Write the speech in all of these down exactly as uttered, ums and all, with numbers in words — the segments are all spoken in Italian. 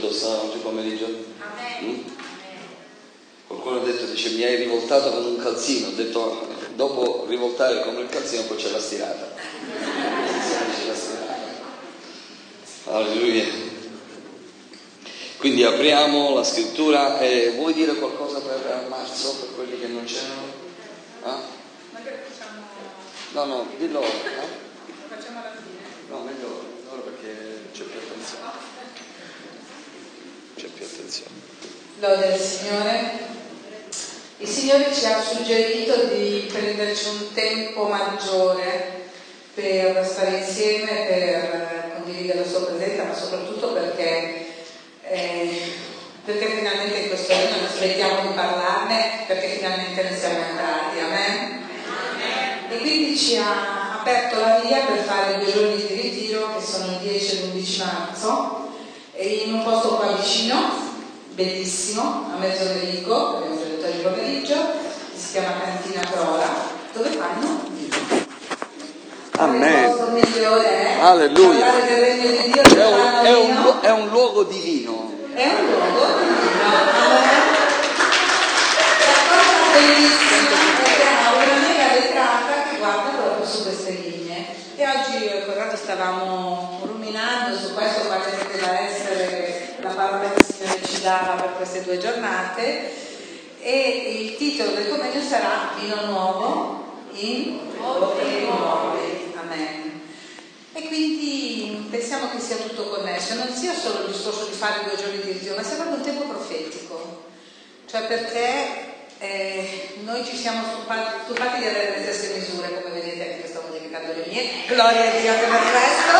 Oggi pomeriggio. Amen. Mm? Qualcuno ha detto, dice, mi hai rivoltato come un calzino. Ho detto, dopo rivoltare come il calzino poi c'è la stirata. C'è la stirata. Alleluia. Quindi apriamo la scrittura. E vuoi dire qualcosa per marzo, per quelli che non c'erano? Ah? Magari facciamo... No, no, dillo. Eh? Lo facciamo alla fine. No, meglio ora perché c'è più attenzione. C'è più attenzione. Lode al Signore. Il Signore ci ha suggerito di prenderci un tempo maggiore per stare insieme, per condividere la sua presenza, ma soprattutto perché, eh, perché finalmente in questo anno non smettiamo di parlarne, perché finalmente ne siamo entrati. Amen? Amen. E quindi ci ha aperto la via per fare due giorni di ritiro, che sono il dieci e l'undici marzo, in un posto qua vicino, bellissimo, a Mezzodelico, abbiamo detto oggi pomeriggio, si chiama Cantina Prora, dove fanno? Amen. Il posto migliore è Alleluia. parlare del regno di Dio, È un, è, un, è un luogo divino. È un luogo divino. La cosa bellissima è che ha una mega vetrata che guarda proprio su queste linee. E oggi io e Corrado stavamo ruminando su questo, quale poteva essere la parola che il Signore ci dava per queste due giornate, e il titolo del convegno sarà Vino nuovo in bottiglie nuove. Amen. E quindi pensiamo che sia tutto connesso, non sia solo il discorso di fare due giorni di ritiro, ma sia proprio un tempo profetico, cioè perché eh, noi ci siamo stufati, stufati di avere le stesse misure, come vedete anche io sto modificando le mie, gloria a Dio per questo,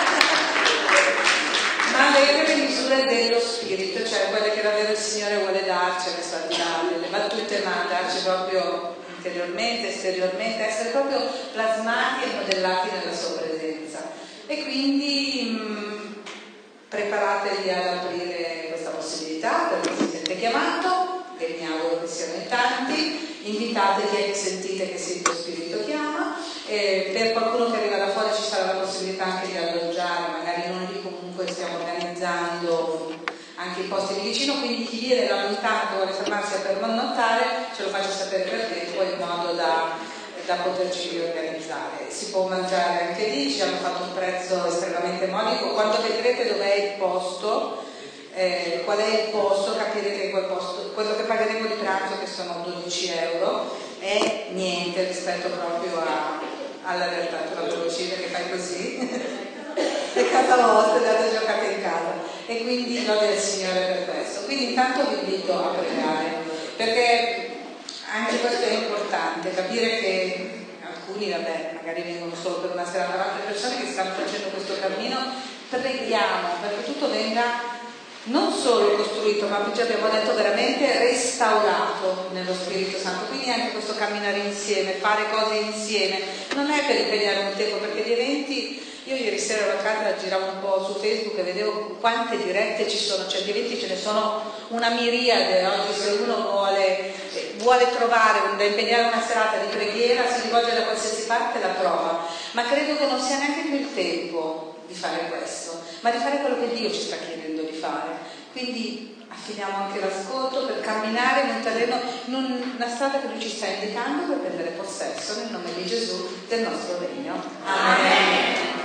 ma avere le misure dello spirito, cioè quelle che davvero il Signore vuole darci, che sta di là, le battute, ma darci proprio interiormente, esteriormente, essere proprio plasmati e modellati nella sua presenza. E quindi mh, preparatevi ad aprire questa possibilità, perché si siete chiamato, e mi auguro che siano in tanti, invitate chi è che sentite che sente lo Spirito chiama, e per qualcuno che arriva da fuori ci sarà la possibilità anche di alloggiare, magari non lì, comunque stiamo organizzando anche i posti di vicino, quindi chi viene da lontano che vuole fermarsi a pernottare ce lo faccia sapere per tempo in modo da, da poterci organizzare. Si può mangiare anche lì, ci hanno fatto un prezzo estremamente modico, quando vedrete dov'è il posto, eh, qual è il posto, capirete che quel posto, quello che pagheremo di pranzo, che sono dodici euro, è niente rispetto proprio a, alla realtà. Tu la conosci che fai così? E cada volta date giocate in casa, e quindi lode al Signore per questo. Quindi intanto vi invito a pregare, perché anche questo è importante, capire che alcuni, vabbè, magari vengono solo per una serata, ma altre persone che stanno facendo questo cammino, preghiamo perché tutto venga non solo costruito, ma già abbiamo detto veramente restaurato nello Spirito Santo. Quindi anche questo camminare insieme, fare cose insieme, non è per impegnare un tempo, perché gli eventi, io ieri sera ero a casa, giravo un po' su Facebook e vedevo quante dirette ci sono, cioè di eventi ce ne sono una miriade. Oggi se uno vuole, vuole trovare, da impegnare una serata di preghiera, si rivolge da qualsiasi parte e la trova, ma credo che non sia neanche più il tempo di fare questo, ma di fare quello che Dio ci sta chiedendo di fare. Quindi affidiamo anche l'ascolto per camminare in un terreno, in una strada che Lui ci sta indicando per prendere possesso nel nome di Gesù del nostro regno. Amen.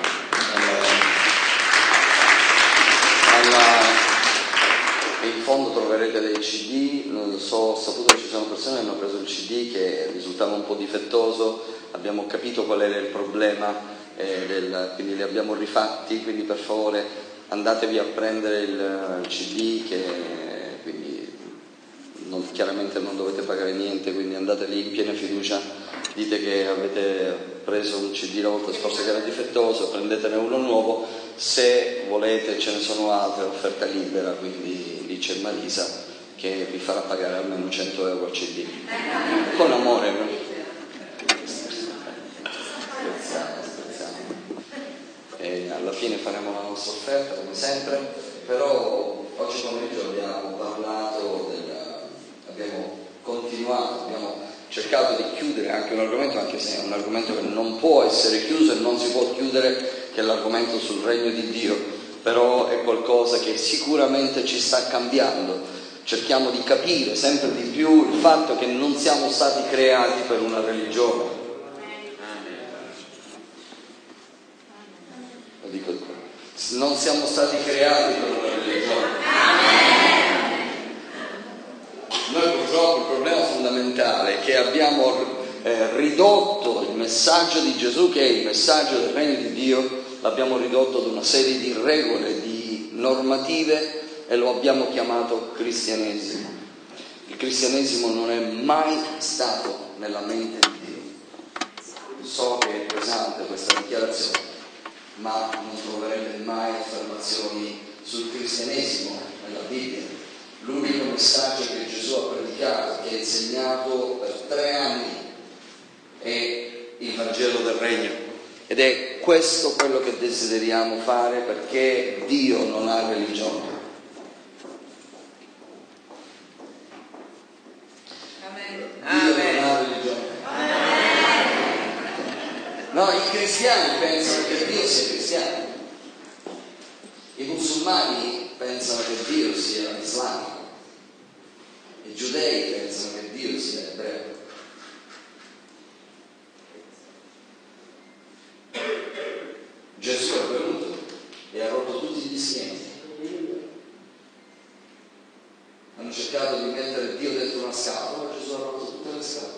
Alla, in fondo troverete dei C D, so, ho saputo che ci sono persone che hanno preso il C D che risultava un po' difettoso, abbiamo capito qual era il problema, eh, del, quindi li abbiamo rifatti, quindi per favore andatevi a prendere il, il C D, che quindi non, chiaramente non dovete pagare niente, quindi andate lì in piena fiducia, dite che avete preso un C D la volta scorsa che era difettoso, prendetene uno nuovo, se volete ce ne sono altre, offerta libera, quindi lì c'è Marisa che vi farà pagare almeno cento euro al C D, con amore. Scherziamo, scherziamo. E alla fine faremo la nostra offerta come sempre, però oggi pomeriggio abbiamo parlato del, abbiamo continuato, abbiamo cercato di chiudere anche un argomento, anche se è un argomento che non può essere chiuso e non si può chiudere, che è l'argomento sul regno di Dio, però è qualcosa che sicuramente ci sta cambiando. Cerchiamo di capire sempre di più il fatto che non siamo stati creati per una religione. Lo dico, non siamo stati creati per una religione. Noi purtroppo il problema fondamentale è che abbiamo eh, ridotto il messaggio di Gesù, che è il messaggio del regno di Dio, l'abbiamo ridotto ad una serie di regole, di normative, e lo abbiamo chiamato cristianesimo. Il cristianesimo non è mai stato nella mente di Dio. So che è pesante questa dichiarazione, ma non troverete mai affermazioni sul cristianesimo nella Bibbia. L'unico messaggio che Gesù ha predicato, che ha insegnato per tre anni, è il Vangelo del Regno. Ed è questo quello che desideriamo fare, perché Dio non ha religione. Dio non ha religione. No, i cristiani pensano che Dio sia cristiano. I musulmani pensano che Dio sia islamico. I giudei pensano che Dio sia ebreo. Gesù è venuto e ha rotto tutti gli schemi. Hanno cercato di mettere Dio dentro una scatola, ma Gesù ha rotto tutte le scatole.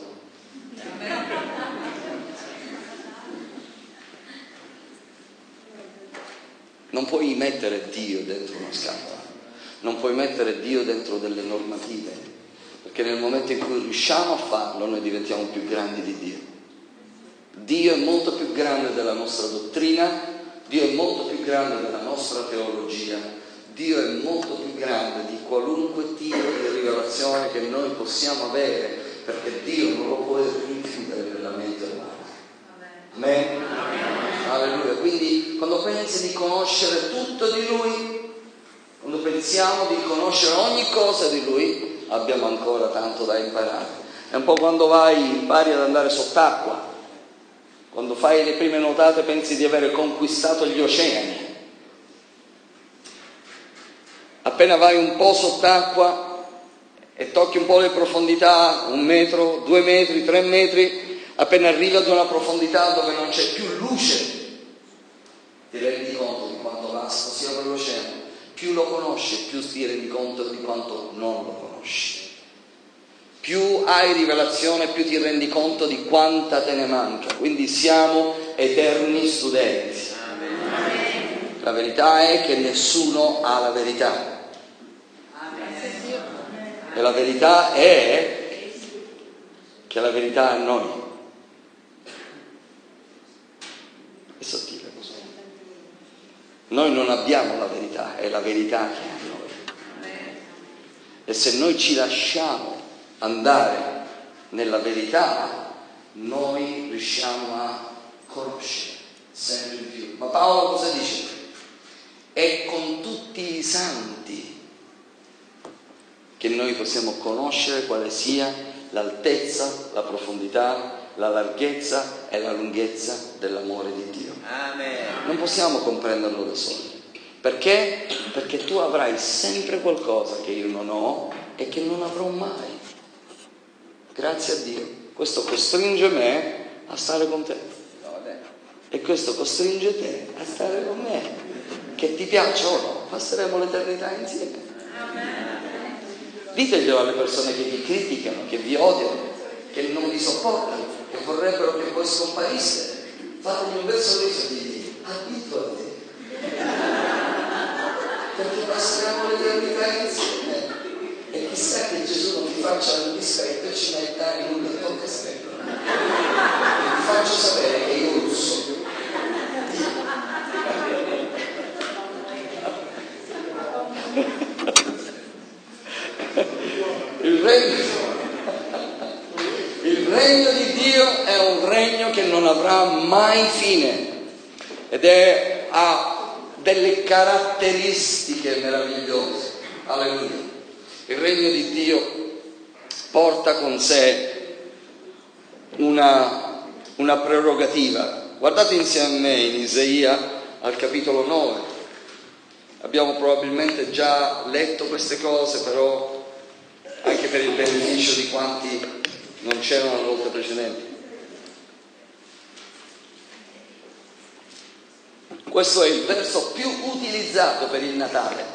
Non puoi mettere Dio dentro una scatola, non puoi mettere Dio dentro delle normative, perché nel momento in cui riusciamo a farlo noi diventiamo più grandi di Dio. Dio è molto più grande della nostra dottrina, Dio è molto più grande della nostra teologia, Dio è molto più grande di qualunque tipo di rivelazione che noi possiamo avere, perché Dio non lo può rinchiudere nella mente umana. Amen. Alleluia. Quindi quando pensi di conoscere tutto di Lui, quando pensiamo di conoscere ogni cosa di Lui, abbiamo ancora tanto da imparare. È un po' quando vai, impari ad andare sott'acqua. Quando fai le prime nuotate pensi di avere conquistato gli oceani. Appena vai un po' sott'acqua e tocchi un po' le profondità, un metro, due metri, tre metri, appena arrivi ad una profondità dove non c'è più luce, ti rendi conto di quanto vasto sia quell'oceano. Più lo conosci, più ti rendi conto di quanto non lo conosci. Più hai rivelazione, più ti rendi conto di quanta te ne manca. Quindi siamo eterni studenti. La verità è che nessuno ha la verità. E la verità è che la verità è noi. È sottile così. Noi non abbiamo la verità, è la verità che è a noi. E se noi ci lasciamo andare nella verità, noi riusciamo a conoscere sempre di più. Ma Paolo cosa dice? È con tutti i santi che noi possiamo conoscere quale sia l'altezza, la profondità, la larghezza e la lunghezza dell'amore di Dio. Amen. Non possiamo comprenderlo da soli. Perché? Perché tu avrai sempre qualcosa che io non ho e che non avrò mai. Grazie a Dio. Questo costringe me a stare con te. E questo costringe te a stare con me. Che ti piaccia o no, passeremo l'eternità insieme. Diteglielo alle persone che vi criticano, che vi odiano, che non vi sopportano, che vorrebbero che voi scomparisse. Fategli un bel sorriso e digli: abituati, perché passeremo l'eternità insieme. E chissà che Gesù non ti faccia un dispetto e ci metta in un letto castello. E ti faccio sapere che io russo. Il regno, il regno di Dio è un regno che non avrà mai fine ed è, ha delle caratteristiche meravigliose. Alleluia. Il regno di Dio porta con sé una, una prerogativa. Guardate insieme a me in Isaia al capitolo nove. Abbiamo probabilmente già letto queste cose, però anche per il beneficio di quanti non c'erano le volte precedenti. Questo è il verso più utilizzato per il Natale.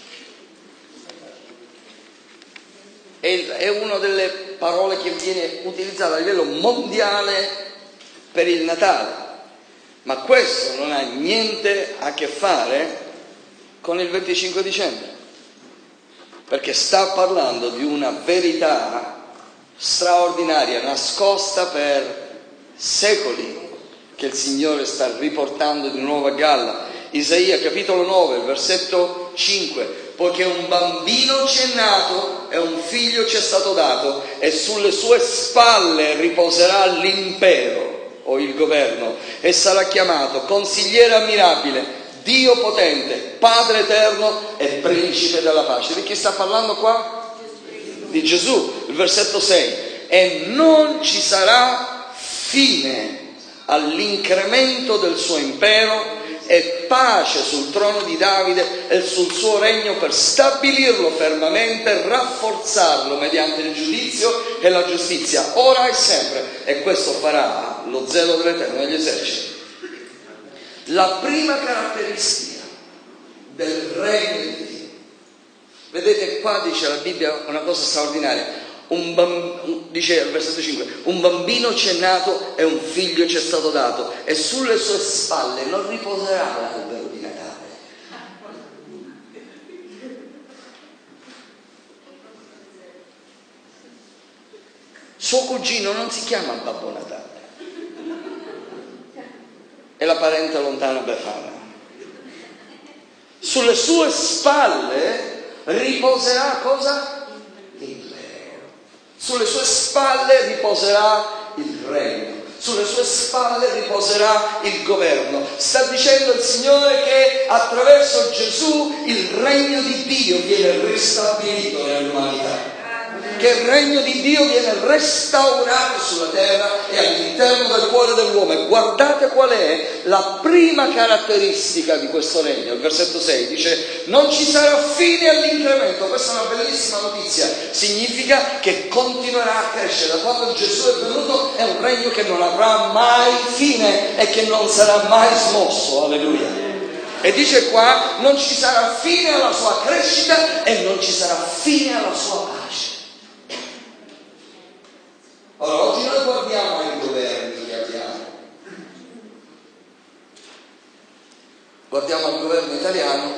È una delle parole che viene utilizzata a livello mondiale per il Natale. Ma questo non ha niente a che fare con il venticinque dicembre, perché sta parlando di una verità straordinaria, nascosta per secoli, che il Signore sta riportando di nuovo a galla. Isaia capitolo nove, versetto cinque: poiché un bambino ci è nato e un figlio ci è stato dato, e sulle sue spalle riposerà l'impero o il governo, e sarà chiamato Consigliere ammirabile, Dio potente, Padre eterno e Principe della pace. Di chi sta parlando qua? Di Gesù. Il versetto sei: e non ci sarà fine all'incremento del suo impero, e pace sul trono di Davide e sul suo regno, per stabilirlo fermamente, rafforzarlo mediante il giudizio e la giustizia, ora e sempre, e questo farà lo zelo dell'Eterno degli eserciti. La prima caratteristica del regno di Dio, vedete qua dice la Bibbia una cosa straordinaria. Un bamb- dice al versetto cinque: un bambino ci è nato e un figlio ci è stato dato, e sulle sue spalle non riposerà l'albero di Natale. Suo cugino non si chiama Babbo Natale, è la parente lontana Befana. Sulle sue spalle riposerà cosa? Sulle sue spalle riposerà il regno, sulle sue spalle riposerà il governo. Sta dicendo il Signore che attraverso Gesù il regno di Dio viene ristabilito nell'umanità, che il regno di Dio viene restaurato sulla terra e all'interno del cuore dell'uomo. E guardate qual è la prima caratteristica di questo regno. Il versetto sei dice: non ci sarà fine all'incremento. Questa è una bellissima notizia, significa che continuerà a crescere. Da quando Gesù è venuto è un regno che non avrà mai fine e che non sarà mai smosso. Alleluia. E dice qua: non ci sarà fine alla sua crescita e non ci sarà fine alla sua pace. Allora, oggi noi guardiamo ai governi che abbiamo, guardiamo al governo italiano,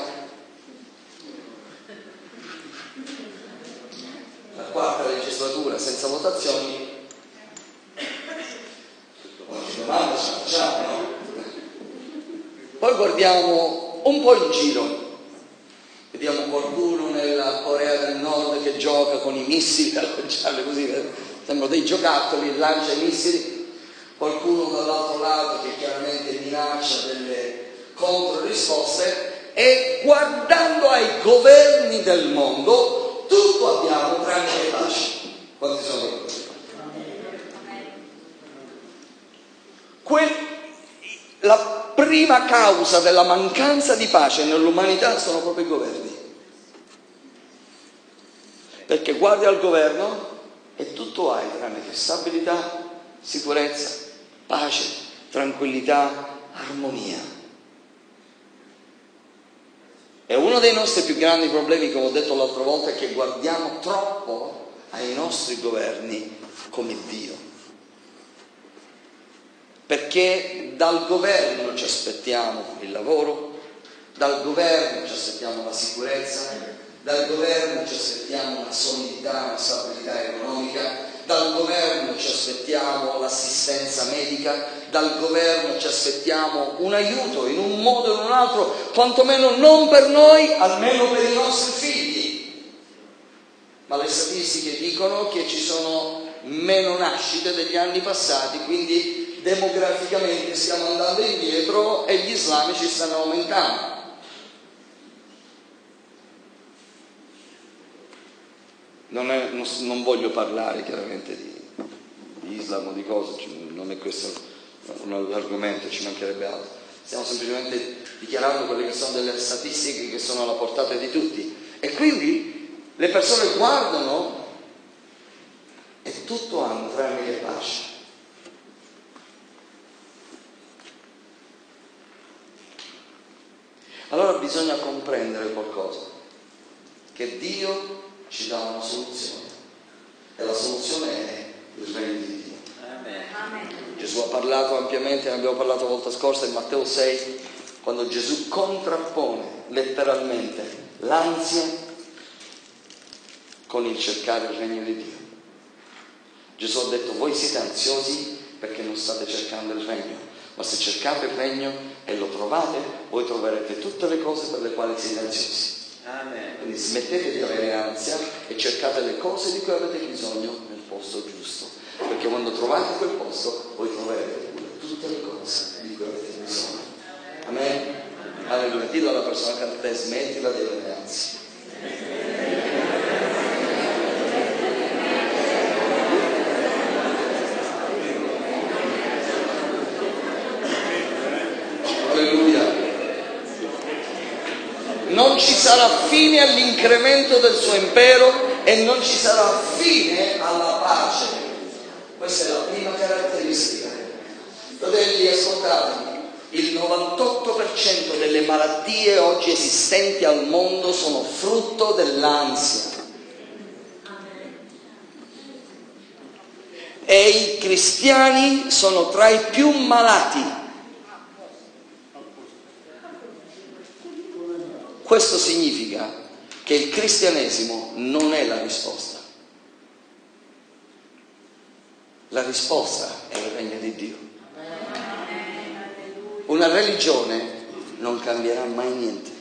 la quarta legislatura senza votazioni, qualche domanda ce la facciamo, no? Poi guardiamo un po' in giro, vediamo qualcuno nella Corea del Nord che gioca con i missili da lanciare così, sembrano dei giocattoli, lancia i missili, qualcuno dall'altro lato che chiaramente minaccia delle controrisposte, e guardando ai governi del mondo tutto abbiamo tranne che pace. Quanti sono d'accordo? Que- la prima causa della mancanza di pace nell'umanità sono proprio i governi, perché guardi al governo e tutto hai tranne che stabilità, sicurezza, pace, tranquillità, armonia. E uno dei nostri più grandi problemi, come ho detto l'altra volta, è che guardiamo troppo ai nostri governi come Dio. Perché dal governo ci aspettiamo il lavoro, dal governo ci aspettiamo la sicurezza, dal governo ci aspettiamo una solidità, una stabilità economica, dal governo ci aspettiamo l'assistenza medica, dal governo ci aspettiamo un aiuto in un modo o in un altro, quantomeno non per noi, almeno per i nostri figli. Ma le statistiche dicono che ci sono meno nascite degli anni passati, quindi demograficamente stiamo andando indietro e gli islamici stanno aumentando. Non, è, non, non voglio parlare chiaramente di, di Islam o di cose, non è questo un argomento, ci mancherebbe altro. Stiamo semplicemente dichiarando quelle che sono delle statistiche che sono alla portata di tutti. E quindi le persone guardano e tutto hanno tranne che pace. Allora bisogna comprendere qualcosa, che Dio ci dà una soluzione e la soluzione è il regno di Dio. Amen. Amen. Gesù ha parlato ampiamente, ne abbiamo parlato la volta scorsa in Matteo sei, quando Gesù contrappone letteralmente l'ansia con il cercare il regno di Dio. Gesù ha detto: voi siete ansiosi perché non state cercando il regno, ma se cercate il regno e lo trovate, voi troverete tutte le cose per le quali siete ansiosi. Amen. Quindi smettete di avere ansia e cercate le cose di cui avete bisogno nel posto giusto, perché quando trovate quel posto voi troverete tutte le cose di cui avete bisogno. Amen. Alleluia. Dillo alla persona che a te: smettila di avere ansia. Alleluia. Non ci sarà fine all'incremento del suo impero e non ci sarà fine alla pace. Questa è la prima caratteristica. Fratelli, ascoltatemi, il novantotto per cento delle malattie oggi esistenti al mondo sono frutto dell'ansia. E i cristiani sono tra i più malati. Questo significa che il cristianesimo non è la risposta. La risposta è il regno di Dio. Una religione non cambierà mai niente.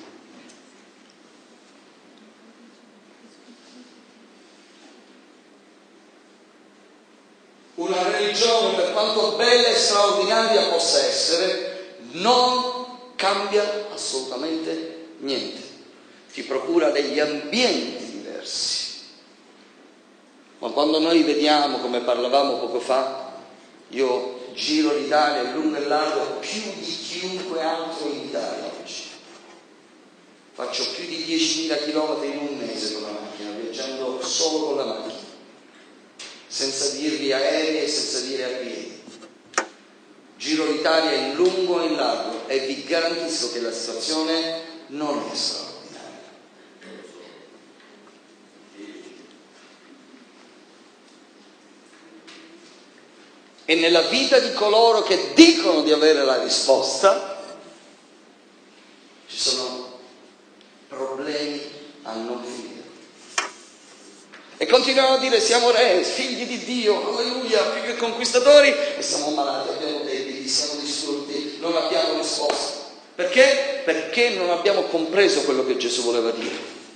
Una religione, per quanto bella e straordinaria possa essere, non cambia assolutamente niente. Ti procura degli ambienti diversi. Ma quando noi vediamo, come parlavamo poco fa, io giro l'Italia in lungo e largo più di chiunque altro in Italia oggi. Faccio più di diecimila chilometri in un mese con la macchina, viaggiando solo con la macchina, senza dirvi aerei e senza dire a piedi. Giro l'Italia in lungo e in largo e vi garantisco che la situazione non è straordinaria. E nella vita di coloro che dicono di avere la risposta ci sono problemi a non finire. E continuano a dire: siamo re, figli di Dio, alleluia, più che conquistatori, e siamo malati, abbiamo debiti, siamo distrutti, non abbiamo risposta. Perché? Perché non abbiamo compreso quello che Gesù voleva dire.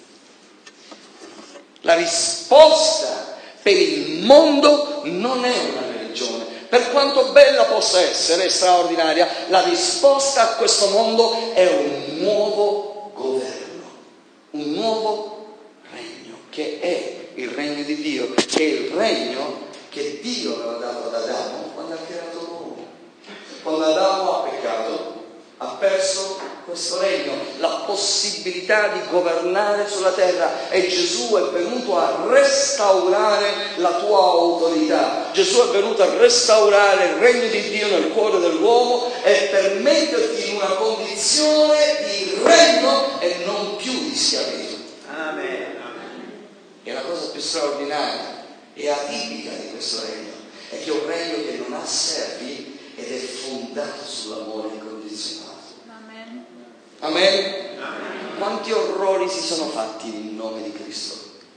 La risposta per il mondo non è una religione. Per quanto bella possa essere, straordinaria, la risposta a questo mondo è un nuovo governo, un nuovo regno, che è il regno di Dio, che è il regno che Dio aveva dato ad Adamo quando ha creato l'uomo. Quando Adamo ha peccato, ha perso questo regno, la possibilità di governare sulla terra, e Gesù è venuto a restaurare la tua autorità. Gesù è venuto a restaurare il regno di Dio nel cuore dell'uomo e per metterti in una condizione di regno e non più di schiavitù. Amen. E la cosa più straordinaria e atipica di questo regno è che è un regno che non ha servi ed è fondato sull'amore incondizionato. Amen. Amen? Amen. Quanti orrori si sono fatti in nome di Cristo?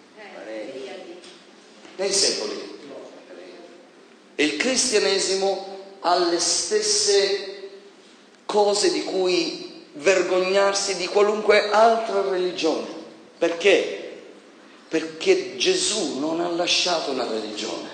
Nei secoli. E il cristianesimo ha le stesse cose di cui vergognarsi di qualunque altra religione. Perché? Perché Gesù non ha lasciato una religione.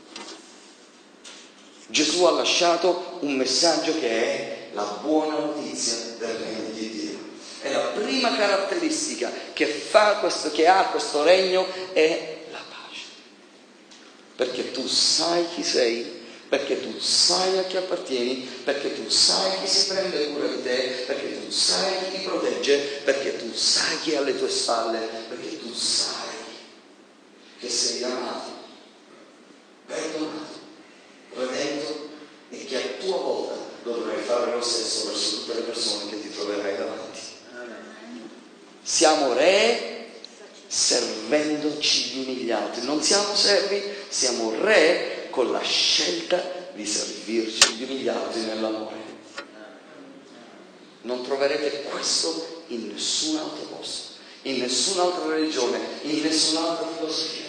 Gesù ha lasciato un messaggio che è la buona notizia del regno di Dio. E la prima caratteristica che, fa questo, che ha questo regno è la pace. Perché tu sai chi sei, perché tu sai a chi appartieni, perché tu sai chi si prende cura di te, perché tu sai chi ti protegge, perché tu sai chi è alle tue spalle, perché tu sai che sei amato, perdonato, redento e che a tua volta dovrai fare lo stesso verso tutte le persone che ti troverai davanti. Siamo re servendoci gli uni gli altri, non siamo servi, siamo re con la scelta di servirci gli uni gli altri nell'amore. Non troverete questo in nessun altro posto, in nessun'altra religione, in nessun'altra filosofia.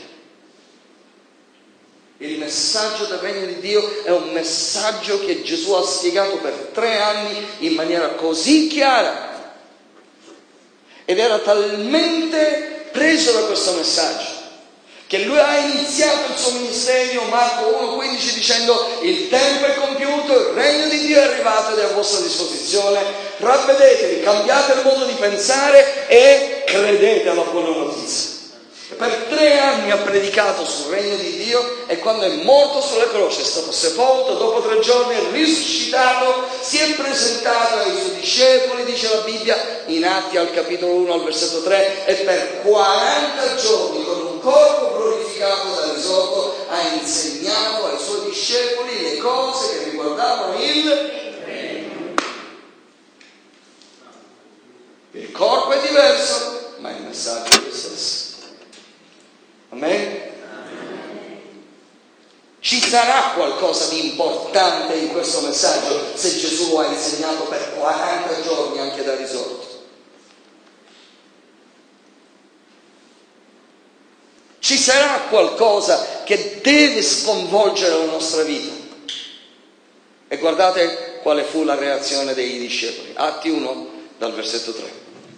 Il messaggio del regno di Dio è un messaggio che Gesù ha spiegato per tre anni in maniera così chiara, ed era talmente preso da questo messaggio che lui ha iniziato il suo ministero, Marco uno quindici, dicendo: il tempo è compiuto, il regno di Dio è arrivato ed è a vostra disposizione, ravvedetevi, cambiate il modo di pensare e credete alla buona notizia. Per tre anni ha predicato sul regno di Dio, e quando è morto sulla croce, è stato sepolto, dopo tre giorni è risuscitato, si è presentato ai suoi discepoli, dice la Bibbia in Atti al capitolo uno al versetto tre, e per quaranta giorni con un corpo glorificato dal risorto ha insegnato ai suoi discepoli le cose che riguardavano il regno. Il corpo è diverso, ma il messaggio è lo stesso. Amen? Ci sarà qualcosa di importante in questo messaggio se Gesù lo ha insegnato per quaranta giorni anche da risorto. Ci sarà qualcosa che deve sconvolgere la nostra vita. E guardate quale fu la reazione dei discepoli. Atti uno dal versetto tre.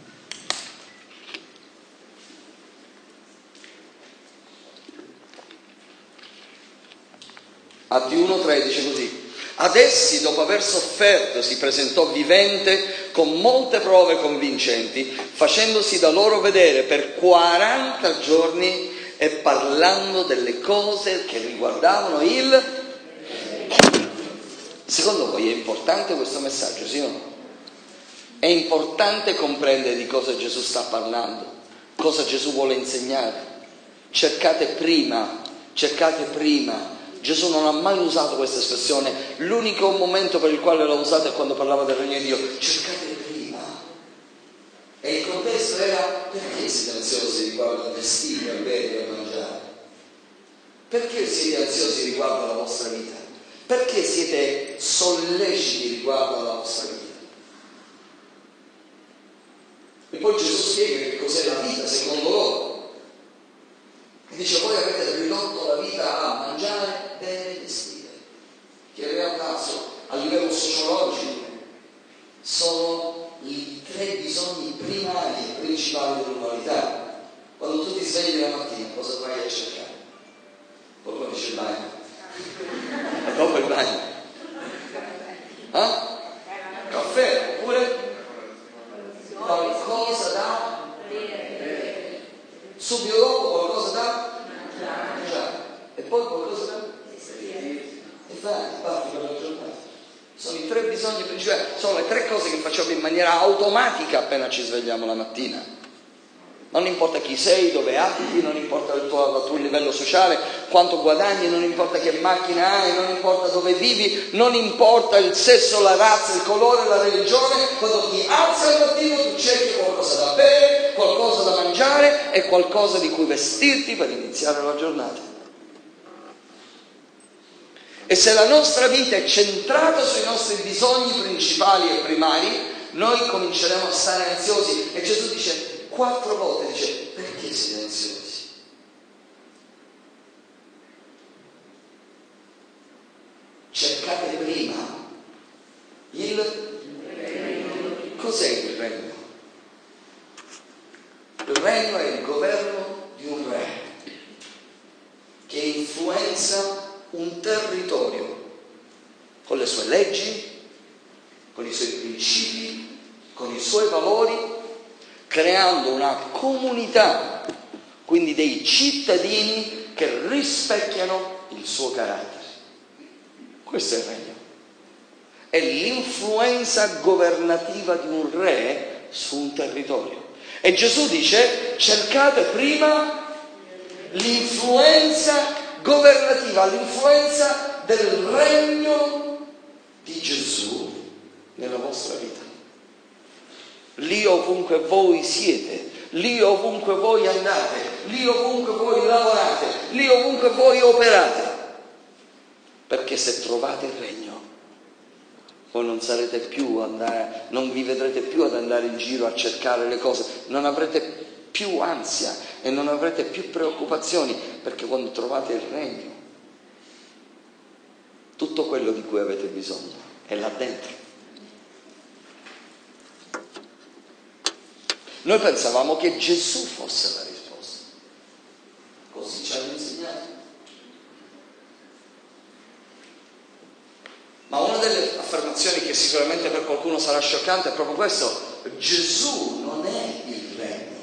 Atti uno tre dice così: ad essi, dopo aver sofferto, si presentò vivente con molte prove convincenti, facendosi da loro vedere per quaranta giorni e parlando delle cose che riguardavano il... Secondo voi è importante questo messaggio, sì o no? È importante comprendere di cosa Gesù sta parlando, cosa Gesù vuole insegnare. Cercate prima, cercate prima. Gesù non ha mai usato questa espressione, l'unico momento per il quale l'ha usato è quando parlava del regno di Dio. Cercate prima. E il contesto era: perché siete ansiosi riguardo al vestire, al bere e a mangiare? Perché siete ansiosi riguardo alla vostra vita? Perché siete solleciti riguardo alla vostra vita? E poi Gesù spiega che cos'è la vita secondo loro. E dice: voi avete ridotto la vita a mangiare, bere e vestire, che in realtà a livello sociologico sono i tre bisogni primari e principali dell'umanità. Quando tu ti svegli la mattina, cosa vai a cercare? Qualcuno dice il bagno. E dopo il bagno? Eh? Caffè, oppure qualcosa da subito dopo qualcosa da mangiare, e poi qualcosa da e fare, parti per la giornata. Sono i tre bisogni principali, sono le tre cose che facciamo in maniera automatica appena ci svegliamo la mattina. Non importa chi sei, dove abiti, non importa il tuo, il tuo livello sociale, quanto guadagni, non importa che macchina hai, non importa dove vivi, non importa il sesso, la razza, il colore, la religione. Quando ti alzi al mattino tu cerchi qualcosa da bere, qualcosa da mangiare e qualcosa di cui vestirti per iniziare la giornata. E se la nostra vita è centrata sui nostri bisogni principali e primari, noi cominceremo a stare ansiosi. E Gesù dice quattro volte, dice: perché siete ansiosi? Cercate prima il regno. Cos'è il regno? Il regno è il governo di un re che influenza un territorio con le sue leggi, con i suoi principi, con i suoi valori, creando una comunità, quindi dei cittadini che rispecchiano il suo carattere. Questo è il regno. È l'influenza governativa di un re su un territorio. E Gesù dice: cercate prima l'influenza governativa, l'influenza del regno di Gesù nella vostra vita. Lì ovunque voi siete, lì ovunque voi andate, lì ovunque voi lavorate, lì ovunque voi operate. Perché se trovate il regno, voi non sarete più andare, non vi vedrete più ad andare in giro a cercare le cose, non avrete più ansia e non avrete più preoccupazioni, perché quando trovate il regno, tutto quello di cui avete bisogno è là dentro. Noi pensavamo che Gesù fosse la risposta, così ci hanno insegnato. Ma una delle affermazioni che sicuramente per qualcuno sarà scioccante è proprio questo: Gesù non è il regno.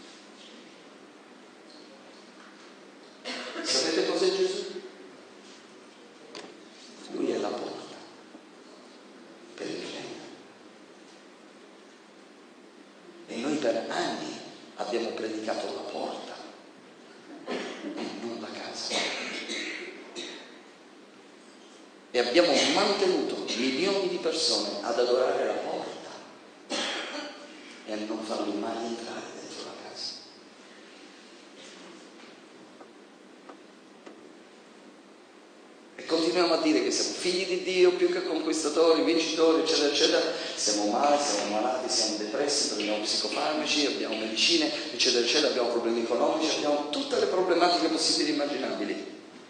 Sapete cos'è Gesù? Lui è la porta per il regno. E noi per anni abbiamo predicato la porta e non la casa. E abbiamo mantenuto milioni di persone ad adorare la porta e a non farli mai entrare dentro la casa. E continuiamo a dire che siamo figli di Dio, più che conquistatori, vincitori, eccetera, eccetera. Siamo male, siamo malati, siamo depressi, prendiamo psicofarmaci, abbiamo medicine, eccetera, eccetera, abbiamo problemi economici, abbiamo tutte le problematiche possibili e immaginabili.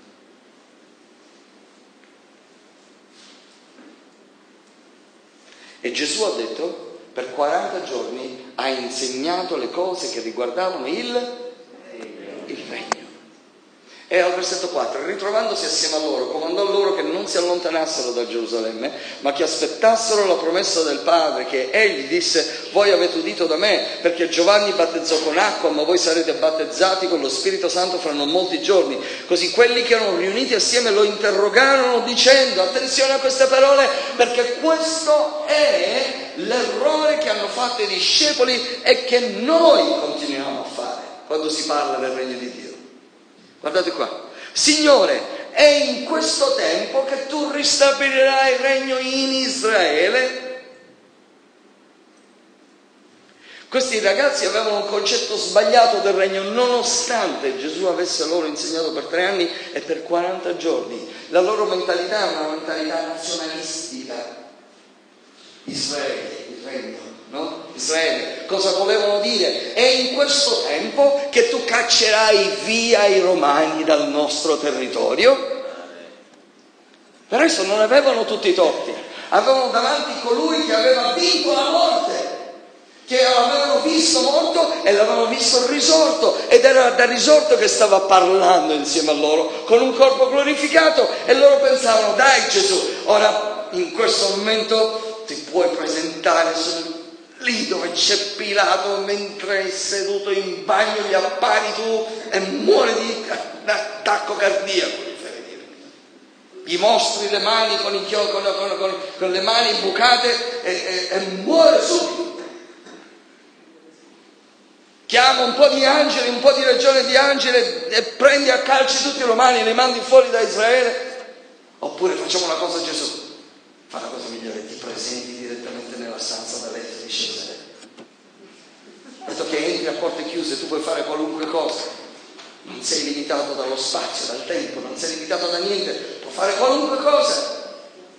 E Gesù ha detto, per quaranta giorni ha insegnato le cose che riguardavano il, il regno. E al versetto quattro, ritrovandosi assieme a loro, comandò loro che non si allontanassero da Gerusalemme, ma che aspettassero la promessa del Padre, che egli disse: voi avete udito da me, perché Giovanni battezzò con acqua, ma voi sarete battezzati con lo Spirito Santo fra non molti giorni. Così quelli che erano riuniti assieme lo interrogarono dicendo, attenzione a queste parole, perché questo è l'errore che hanno fatto i discepoli e che noi continuiamo a fare quando si parla del regno di Dio. Guardate qua, Signore, è in questo tempo che tu ristabilirai il regno in Israele? Questi ragazzi avevano un concetto sbagliato del regno, nonostante Gesù avesse loro insegnato per tre anni e per quaranta giorni. La loro mentalità è una mentalità nazionalistica. Israele, il regno. No? Israele, cosa volevano dire? È in questo tempo che tu caccerai via i romani dal nostro territorio? Per adesso non avevano tutti i torti, avevano davanti colui che aveva vinto la morte, che l'avevano visto morto e l'avevano visto risorto, ed era da risorto che stava parlando insieme a loro con un corpo glorificato, e loro pensavano: dai Gesù, ora in questo momento ti puoi presentare sul lì dove c'è Pilato, mentre è seduto in bagno gli appari tu e muore di attacco cardiaco. Gli mostri le mani con, i chio, con, con, con, con le mani bucate e, e, e muore subito. Chiama un po' di angeli, un po' di legione di angeli e prendi a calci tutti i romani e li mandi fuori da Israele. Oppure facciamo una cosa, Gesù, fa la cosa migliore, ti presenti direttamente nella stanza da letto di Cesare. Detto che entri a porte chiuse, tu puoi fare qualunque cosa, non sei limitato dallo spazio, dal tempo, non sei limitato da niente, puoi fare qualunque cosa.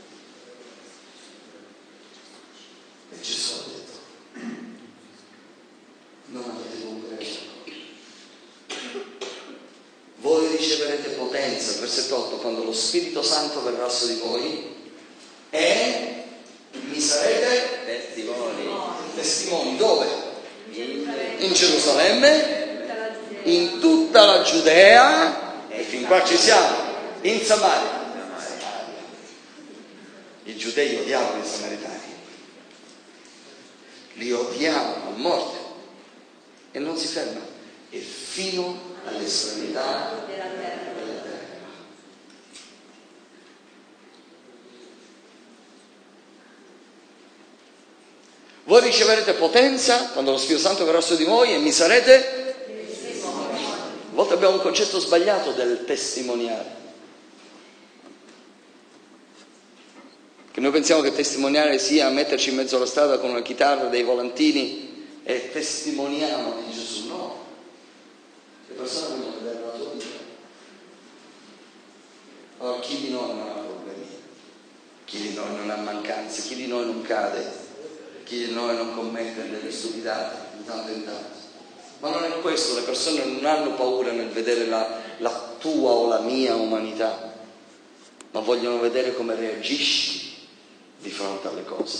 E Gesù ha detto: non avete dunque regno. Voi riceverete potenza, versetto otto, quando lo Spirito Santo verrà su di voi, e mi sarete testimoni. Testimoni dove? In Gerusalemme, in tutta la Giudea, e fin qua ci siamo, in Samaria. I giudei odiavano i samaritani, li odiavano a morte, e non si ferma, e fino all'estremità della terra. Voi riceverete potenza quando lo Spirito Santo verrà su di voi e mi sarete... A volte abbiamo un concetto sbagliato del testimoniare. Che noi pensiamo che testimoniare sia metterci in mezzo alla strada con una chitarra, dei volantini e testimoniamo di Gesù. No. Le persone vogliono vedere la tua vita. Allora, chi di noi non ha problemi? Chi di noi non ha mancanze? Chi di noi non cade? Chi di noi non commette delle stupidate di tanto in tanto? Ma non è questo, le persone non hanno paura nel vedere la, la tua o la mia umanità, ma vogliono vedere come reagisci di fronte alle cose.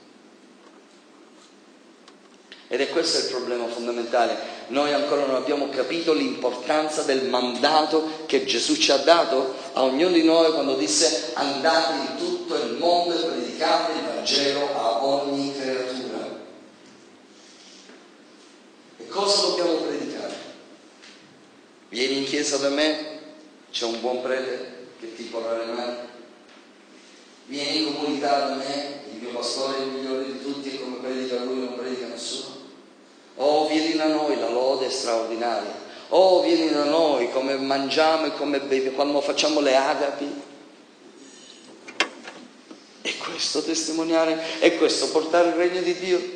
Ed è questo il problema fondamentale. Noi ancora non abbiamo capito l'importanza del mandato che Gesù ci ha dato a ognuno di noi quando disse: andate in tutto il mondo e predicate il Vangelo a ogni creatura. E cosa dobbiamo predicare? Vieni in chiesa da me, c'è un buon prete che ti porrà le mani. Vieni in comunità da me, il mio pastore è il migliore di tutti e come predica lui non predica nessuno. Oh, vieni da noi, la lode è straordinaria. Oh, vieni da noi, come mangiamo e come beviamo, quando facciamo le agapi. È questo testimoniare? È questo portare il regno di Dio?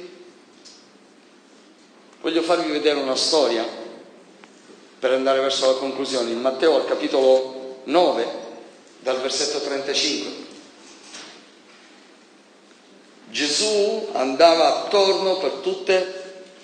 Voglio farvi vedere una storia per andare verso la conclusione. In Matteo al capitolo nove, dal versetto trentacinque. Gesù andava attorno per tutte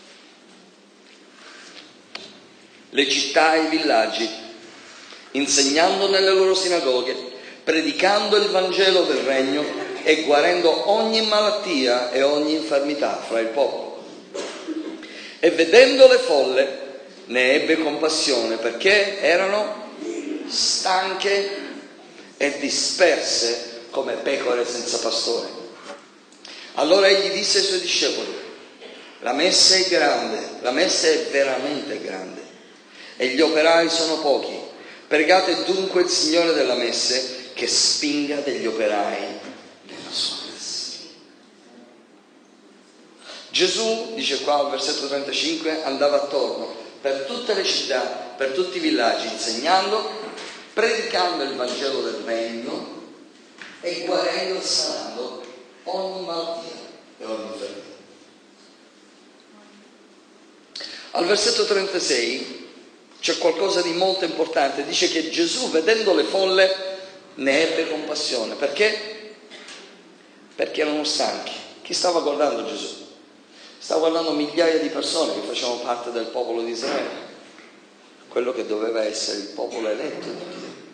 le città e i villaggi, insegnando nelle loro sinagoghe, predicando il Vangelo del Regno e guarendo ogni malattia e ogni infermità fra il popolo. E vedendo le folle ne ebbe compassione, perché erano stanche e disperse come pecore senza pastore. Allora egli disse ai suoi discepoli: la messa è grande, la messa è veramente grande, e gli operai sono pochi. Pregate dunque il Signore della messe che spinga degli operai nella sua messa. Gesù, dice qua al versetto trentacinque, andava attorno per tutte le città, per tutti i villaggi, insegnando, predicando il Vangelo del Regno e guarendo e sanando ogni malattia e ogni infermità. Al versetto trentasei c'è qualcosa di molto importante. Dice che Gesù, vedendo le folle, ne ebbe compassione. Perché? Perché erano stanchi. Chi stava guardando Gesù? Stava guardando migliaia di persone che facevano parte del popolo di Israele, quello che doveva essere il popolo eletto di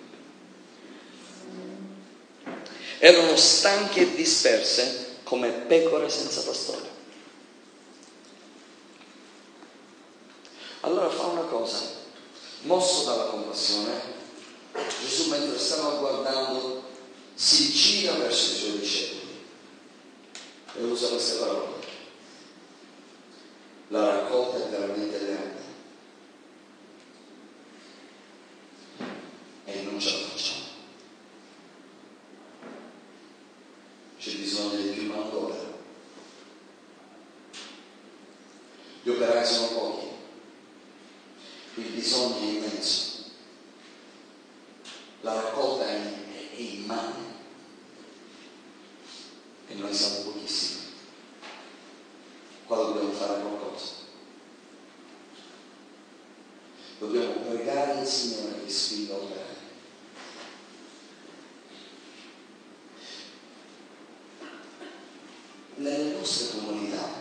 Dio. Erano stanche e disperse come pecore senza pastore. Allora fa una cosa, mosso dalla compassione, Gesù mentre stava guardando si gira verso i suoi discepoli e usa queste parole: la raccolta è veramente grande e non ce la facciamo. C'è bisogno di più manodopera. Gli operai sono pochi, il bisogno è immenso, la raccolta è, è immane e noi siamo pochissimi. Qua dobbiamo fare qualcosa. Dobbiamo pregare il Signore che spinga operai. Nelle nostre comunità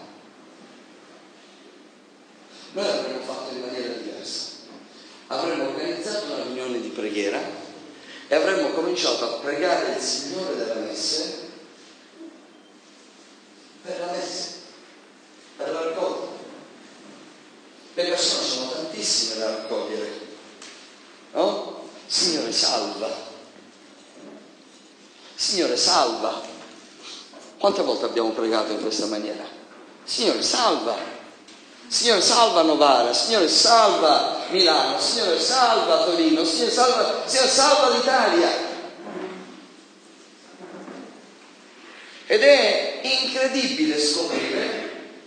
noi l'avremmo fatto in maniera diversa. Avremmo organizzato una riunione di preghiera e avremmo cominciato a pregare il Signore della messe per la messe, per la raccolta. Le persone sono tantissime da raccogliere, no? Signore salva, Signore salva. Quante volte abbiamo pregato in questa maniera? Signore salva, Signore salva Novara, Signore salva Milano, Signore salva Torino, Signore salva, Signore salva l'Italia. Ed è incredibile scoprire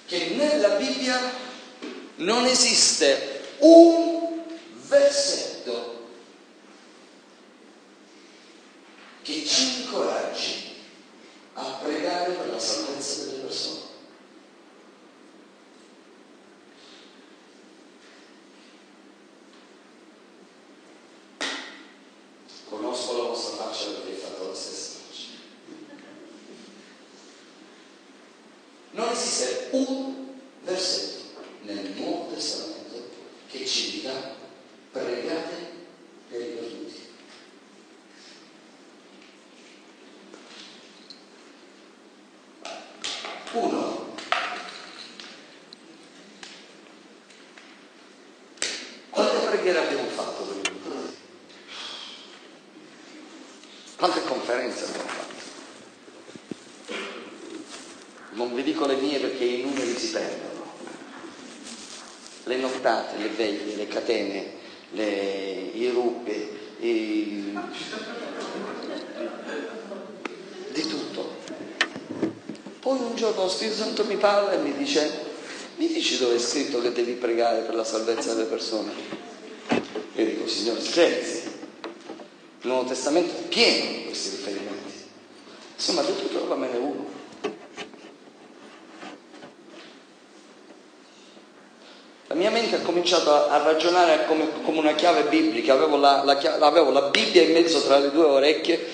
che nella Bibbia non esiste un versetto che ci incoraggi a pregare per la salvezza delle persone. Conosco la vostra faccia perché hai fatto la stessa faccia. Non esiste un versetto nel Nuovo Testamento che ci dica pregate per i perduti. Uno. Quante preghiere abbiamo fatto per i perduti? Quante conferenze abbiamo fatto? Non vi dico le mie perché i numeri si perdono. Le nottate, le veglie, le catene, le, i rugby, i... di tutto. Poi un giorno lo Spirito Santo mi parla e mi dice: mi dici dove è scritto che devi pregare per la salvezza delle persone? Io dico: Signore, scherzi. Il Nuovo Testamento è pieno di questi riferimenti. Insomma, tu trovamene uno. La mia mente ha cominciato a, a ragionare come, come una chiave biblica. Avevo la, la, avevo la Bibbia in mezzo tra le due orecchie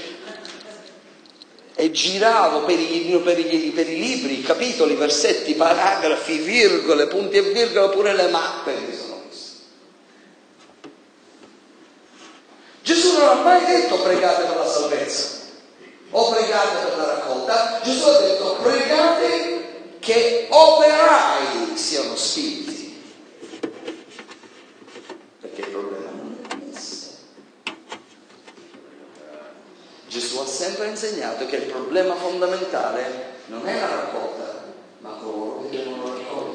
e giravo per i, per, i, per i libri, capitoli, versetti, paragrafi, virgole, punti e virgole, pure le mappe mi sono messo. Gesù non ha mai detto pregate per la salvezza o pregate per la raccolta. Gesù ha detto pregate che operai siano spinti. Perché il problema non è messo. Gesù ha sempre insegnato che il problema fondamentale non è la raccolta, ma coloro che devono raccogliere.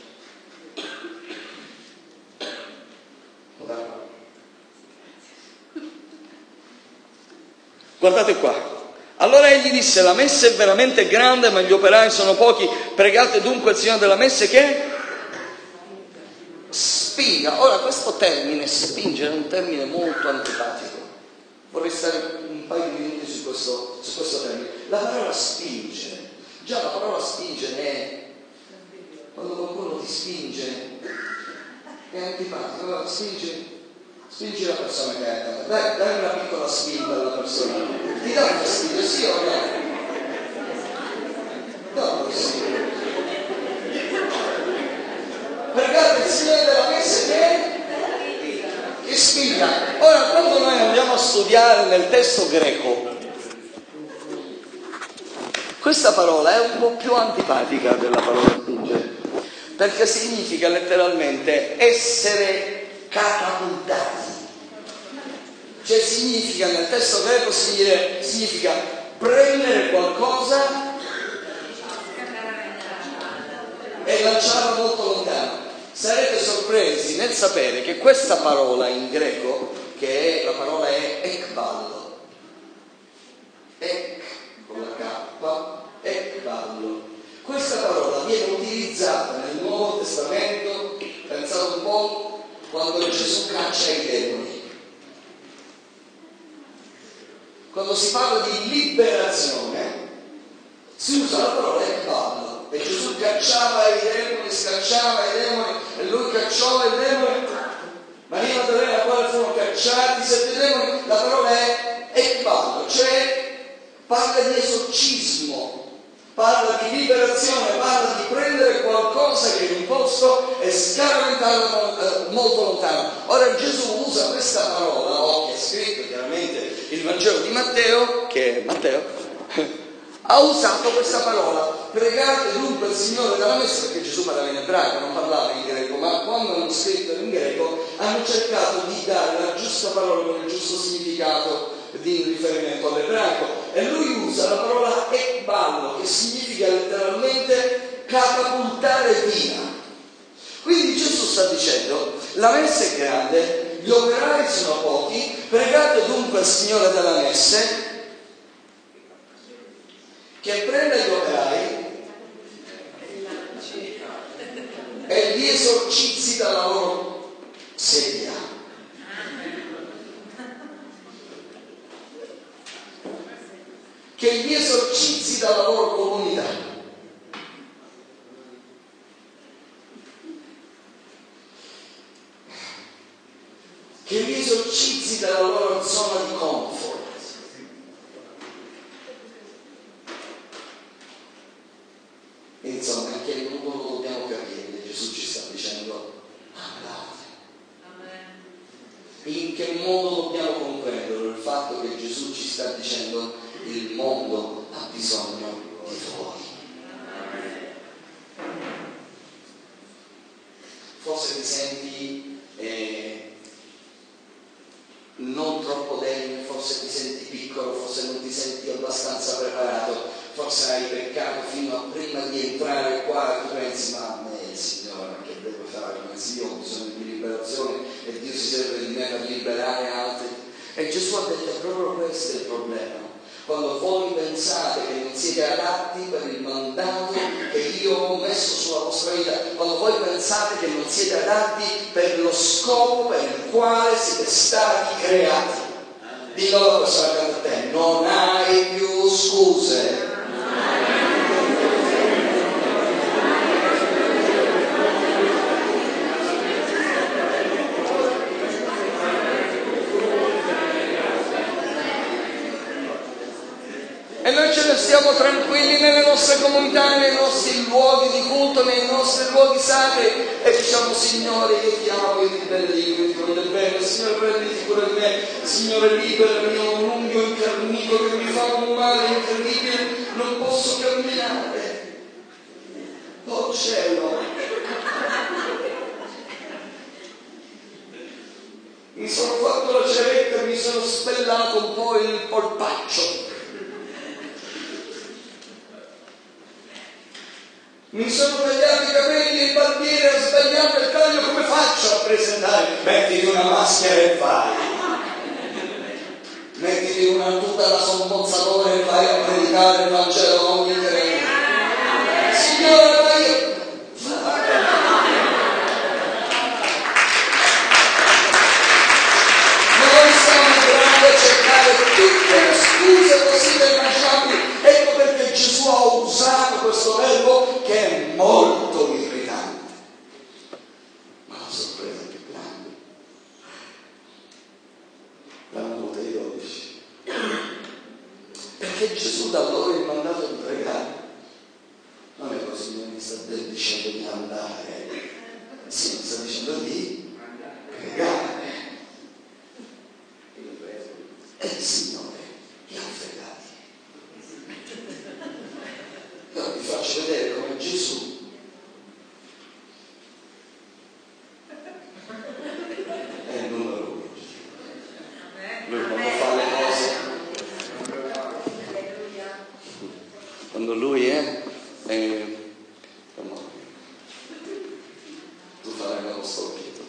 Guardate qua. Allora egli disse: la messa è veramente grande, ma gli operai sono pochi. Pregate dunque il Signore della messe che spinga. Ora, questo termine spingere è un termine molto antipatico. Vorrei stare un paio di minuti su questo, su questo termine. La parola spingere, già la parola spingere è quando qualcuno ti spinge, è antipatico. Allora, spinge, spingi la persona che è accanto, dai, dai una piccola spinta alla persona, ti dà una spinta, sì o no? No, sì. Pregate il Signore della messa che che spinga. Ora, quando noi andiamo a studiare nel testo greco, questa parola è un po' più antipatica della parola spingere, perché significa letteralmente essere catapultati. Cioè significa, nel testo greco significa, significa prendere qualcosa e lanciarlo molto lontano. Sarete sorpresi nel sapere che questa parola in greco, che è, la parola è ekballo, ek con la K, ekballo. Questa parola viene utilizzata nel Nuovo Testamento, pensate un po', quando Gesù caccia i demoni. Quando si parla di liberazione, si usa la parola ekballo. E Gesù cacciava i demoni, scacciava i demoni, e lui cacciò i demoni. Maria Maddalena, quali furono cacciati sette demoni. La parola è ekballo, cioè parla di esorcismo, parla di liberazione, parla di prendere qualcosa che è in posto e scaraventarlo eh, molto lontano. Ora Gesù usa questa parola, o che è scritto chiaramente il Vangelo di Matteo, che è Matteo, ha usato questa parola. Pregate dunque il Signore della messa, perché Gesù parlava in ebraico, non parlava in greco, ma quando hanno scritto in greco hanno cercato di dare la giusta parola con il giusto significato di riferimento all'ebraico, e lui usa la parola ekballo, che significa letteralmente catapultare via. Quindi Gesù sta dicendo: la messa è grande, gli operai sono pochi, pregate dunque il Signore della messe che prenda gli operai e li esorcizzi dalla loro sedia. Che li esorcizzi dalla loro comunità. Che li esorcizzi dalla loro zona di comfort. E insomma, anche noi non lo dobbiamo capire che Gesù ci sta dicendo amate. In che modo dobbiamo comprendere il fatto che Gesù ci sta dicendo il mondo ha bisogno di voi? Forse ti senti eh, non troppo degno, forse ti senti piccolo, forse non ti senti abbastanza preparato, forse hai peccato fino a prima di entrare qua e tu pensi ma a me il Signore che devo fare? Ma sì, io ho bisogno di liberazione e Dio si serve di me per liberare altri. E Gesù ha detto proprio questo è il problema. Quando voi pensate che non siete adatti per il mandato che io ho messo sulla vostra vita, quando voi pensate che non siete adatti per lo scopo per il quale siete stati creati, dillo alla persona accanto a te, non hai più scuse. E noi ce ne stiamo tranquilli nelle nostre comunità, nei nostri luoghi di culto, nei nostri luoghi sacri e diciamo Signore io ti amo, io ti benedico, io ti voglio bene, Signore prenditi cura di me, Signore liberami, ho un unghio incarnito che mi fa un male incredibile, non posso camminare. Oh cielo! Mi sono fatto la ceretta, mi sono spellato un po' il polpaccio. Mi sono tagliato i capelli e il barbiere ha sbagliato il taglio, come faccio a presentare? Mettiti una maschera e vai. Mettiti una tuta da sommozzatore e vai a predicare il Vangelo a ogni terreno. Signore, ma io... Noi stiamo entrando a cercare tutte le scuse possibili e immaginabili. Ecco perché Gesù ha usato questo verbo che è molto irritante. Ma la sorpresa più grande l'hanno avuta i dodici. Perché Gesù dà loro il mandato di pregare. Non è così, non mi sta dicendo di andare, sì, mi sta dicendo di pregare. E il Signore li ha fregati. Allora vi faccio vedere come Gesù è il numero uno. Lui quando fa le cose, quando lui è, è tu farai una stocchetta.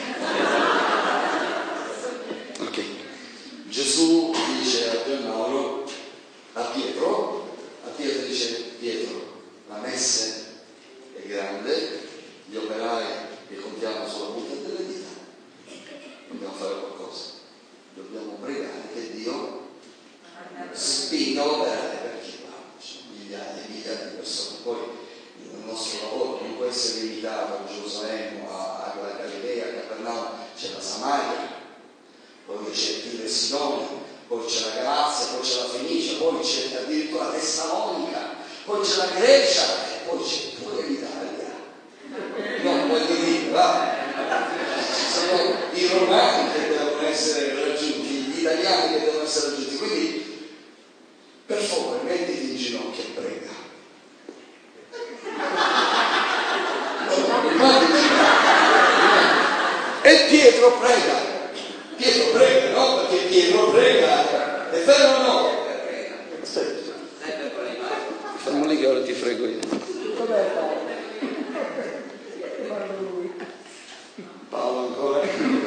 Ok. Gesù dice a Giampaolo, a Pietro, a Pietro dice Pietro, la messe è grande, gli operai che contiamo sulla punta delle dita, dobbiamo fare qualcosa, dobbiamo pregare che Dio spinga a operare per chi va, migliaia e migliaia di persone. Poi il nostro lavoro non può essere limitato a Gerusalemme, alla Galilea, a Capernaum, c'è la Samaria, poi c'è Tiro e Sidone, poi c'è la Galazia, poi c'è la Fenicia, poi c'è addirittura la Tessalonica, poi c'è la Grecia e poi c'è pure l'Italia. Non voglio dire, va? Sono i romani che devono essere raggiunti, gli italiani che devono essere raggiunti. Quindi, per favore, mettiti in ginocchio e prega. E Pietro prega. Pietro prega, no? Perché Pietro prega. È vero o no? Aspetta. Fermo lì che ora ti frego io. Dov'è Paolo? Guarda lui. Paolo ancora.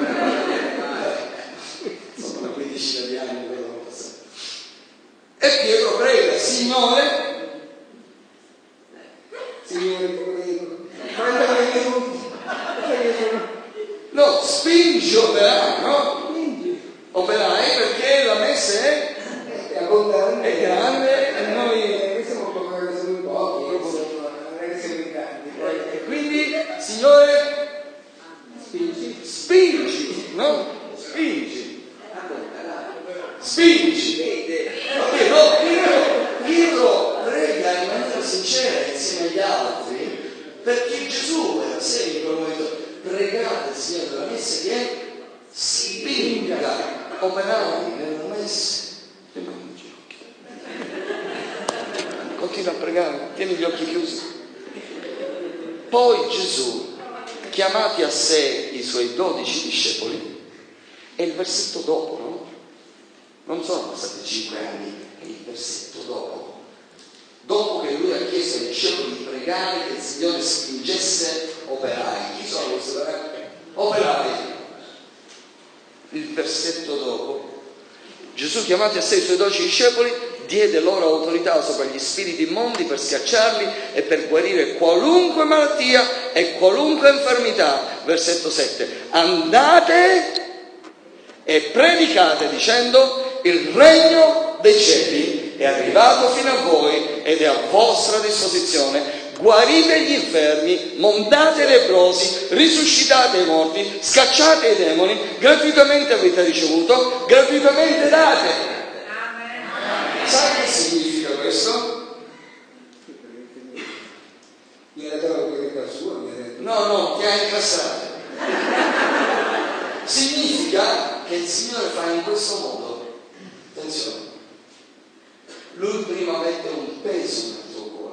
Sono una quindicina di anni. E Pietro prega, Signore, no? Spingi, spingi. No, Pietro, Pietro prega in maniera sincera insieme agli altri, perché Gesù era sempre in quel momento: pregate il Signore della messa che spinga operai nella messa. Continua a pregare, tieni gli occhi chiusi. Poi Gesù, chiamati a sé i suoi dodici discepoli, è il versetto dopo, no? Non sono passati cinque anni, è il versetto dopo. Dopo che lui ha chiesto ai discepoli di pregare che il Signore spingesse operai. Chi sono questi operai? Operai. Il versetto dopo. Gesù, chiamati a sé i suoi dodici discepoli, diede loro autorità sopra gli spiriti immondi per schiacciarli e per guarire qualunque malattia e qualunque infermità. Versetto sette. Andate e predicate dicendo: il regno dei cieli è arrivato fino a voi ed è a vostra disposizione. Guarite gli infermi, mondate i lebbrosi, risuscitate i morti, scacciate i demoni, gratuitamente avete ricevuto, gratuitamente date. Sai che significa questo? Mi ha dato quella sua, mi ha detto. No, no, ti ha incassato. Significa che il Signore fa in questo modo. Attenzione. Lui prima mette un peso nel tuo cuore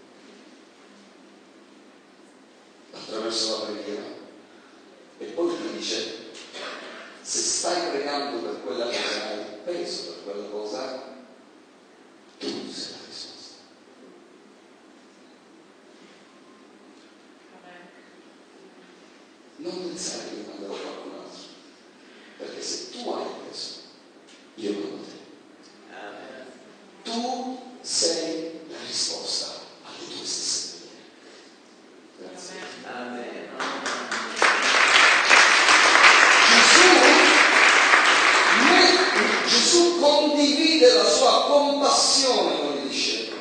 attraverso la preghiera e poi ti dice: se stai pregando per quella cosa, hai peso per quella cosa, tu sei la risposta. Non pensare che io manderò qualcun altro, perché se tu hai peso, io mando te. Tu sei la risposta alle tue stesse preghiere. Grazie. Amen. Gesù, Gesù condivide la sua compassione con i discepoli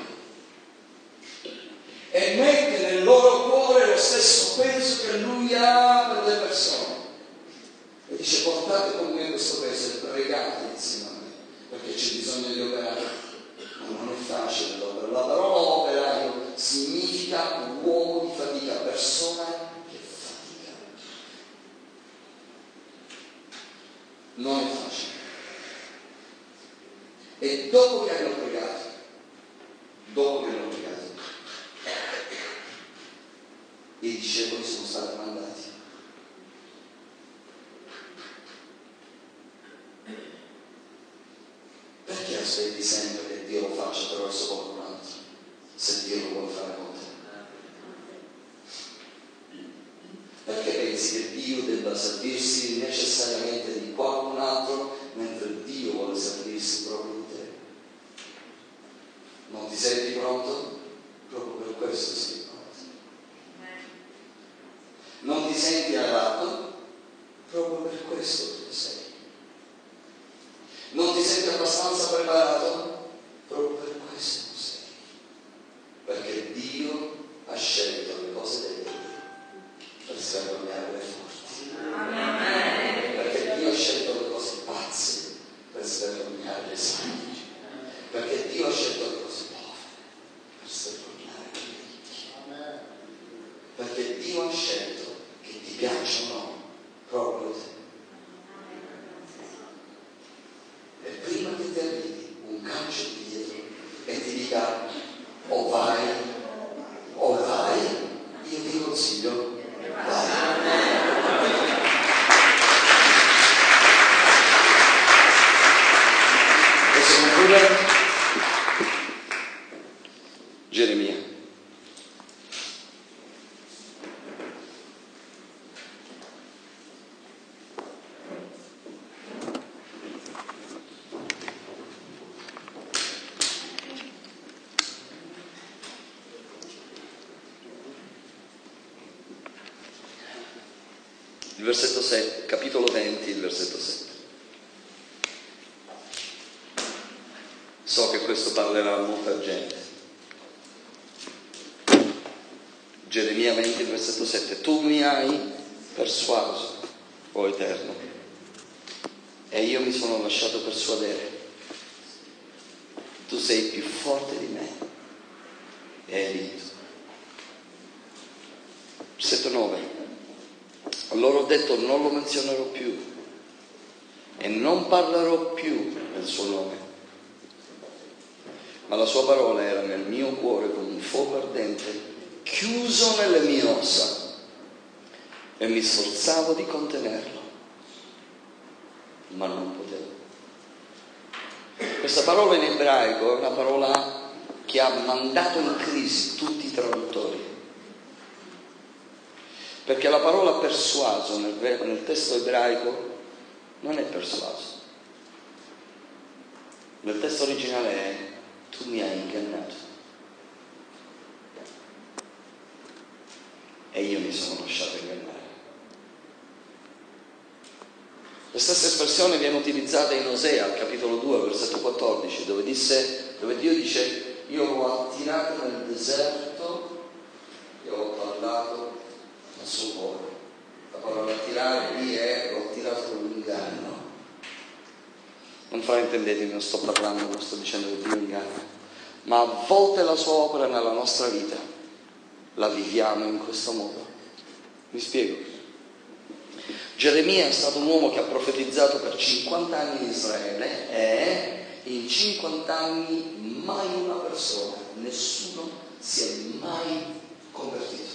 e mette nel loro cuore lo stesso peso che lui ha per le persone. E dice: portate con me questo peso e pregate insieme a me, perché c'è bisogno di operare. Ma non è facile l'opera. La parola operaio significa uomo di fatica, persona che fatica. Non è facile. E dopo che hanno pregato, dopo che hanno pregato, i discepoli sono stati mandati. Perché aspetti sempre che Dio lo faccia attraverso qualcun altro, se Dio lo vuole fare con te? Perché pensi che Dio debba servirsi necessariamente di qualcun altro mentre Dio vuole servirsi proprio di te? Non ti senti pronto? Proprio per questo sei pronto. Non ti senti adatto? Proprio per questo tu sei. Non ti senti abbastanza preparato? Proprio per questo sei. Perché Dio ha scelto le cose deboli per svergognare le forti. Amen. Perché Dio ha scelto le cose pazze per svergognare le sagge. Perché Dio ha scelto le cose povere per svergognare le ricche. Perché Dio ha scelto che ti piacciono proprio te. E prima che ti arrivi un calcio di dietro e ti dica: o vai o vai, io ti consiglio vai. Posso concludere? Geremia. Il versetto sette, capitolo venti, il versetto sette. So che questo parlerà a molta gente. Geremia venti, il versetto sette. Tu mi hai persuaso, o Eterno, e io mi sono lasciato persuadere. Tu sei più forte di me e hai vinto. Versetto nove. Allora ho detto: non lo menzionerò più e non parlerò più nel suo nome. Ma la sua parola era nel mio cuore come un fuoco ardente, chiuso nelle mie ossa, e mi sforzavo di contenerlo, ma non potevo. Questa parola in ebraico è una parola che ha mandato in crisi tutti i traduttori, perché la parola persuaso nel, nel testo ebraico non è persuaso. Nel testo originale è: tu mi hai ingannato e io mi sono lasciato ingannare. La stessa espressione viene utilizzata in Osea, al capitolo due, versetto quattordici, dove, disse, dove Dio dice: io l'ho attirato nel deserto e ho parlato al suo cuore. La parola attirare lì è: l'ho attirato con l'inganno. Non fraintendetemi, non sto parlando, non sto dicendo che Dio inganna, ma a volte la sua opera nella nostra vita la viviamo in questo modo. Mi spiego. Geremia è stato un uomo che ha profetizzato per cinquanta anni in Israele e in cinquanta anni mai una persona, nessuno si è mai convertito.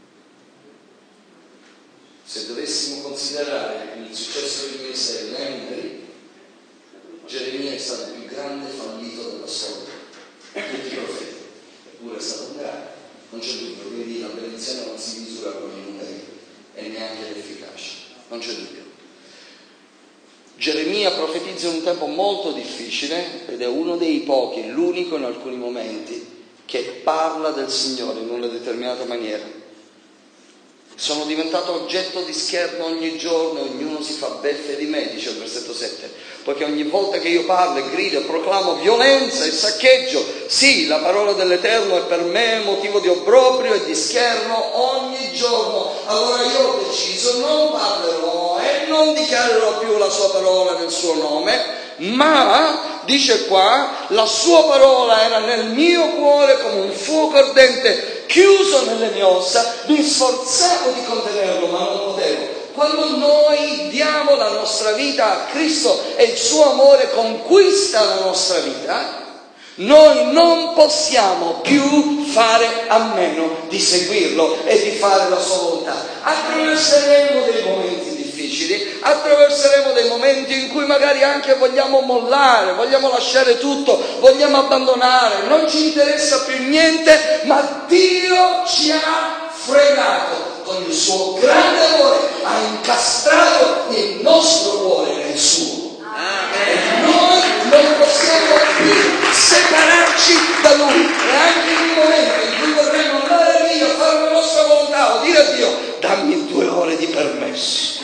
Se dovessimo considerare il successo del ministero nei numeri, Geremia è stato il più grande fallito della storia. Tutti i profeti, eppure è stato un grande, non c'è dubbio, quindi la benedizione non si misura con i numeri e neanche l'efficacia, non c'è dubbio. Geremia profetizza in un tempo molto difficile ed è uno dei pochi, l'unico in alcuni momenti, che parla del Signore in una determinata maniera. Sono diventato oggetto di scherno ogni giorno, ognuno si fa beffe di me, dice il versetto sette, poiché ogni volta che io parlo e grido e proclamo violenza e saccheggio, sì, la parola dell'Eterno è per me motivo di obbrobrio e di scherno ogni giorno. Allora io ho deciso: non parlerò e non dichiarerò più la sua parola nel suo nome, ma, dice qua, la sua parola era nel mio cuore come un fuoco ardente, chiuso nelle mie ossa, mi sforzavo di contenerlo, ma non potevo. Quando noi diamo la nostra vita a Cristo e il suo amore conquista la nostra vita, noi non possiamo più fare a meno di seguirlo e di fare la sua volontà. Attraverseremo dei momenti difficili, attraverseremo dei momenti in cui magari anche vogliamo mollare, vogliamo lasciare tutto, vogliamo abbandonare, non ci interessa più niente, ma Dio ci ha fregato con il suo grande amore, ha incastrato il nostro cuore nel suo. Amen. E noi non possiamo più separarci da Lui, e anche in un momento in cui vorremmo andare via, fare la nostra volontà o dire a Dio: dammi due ore di permesso,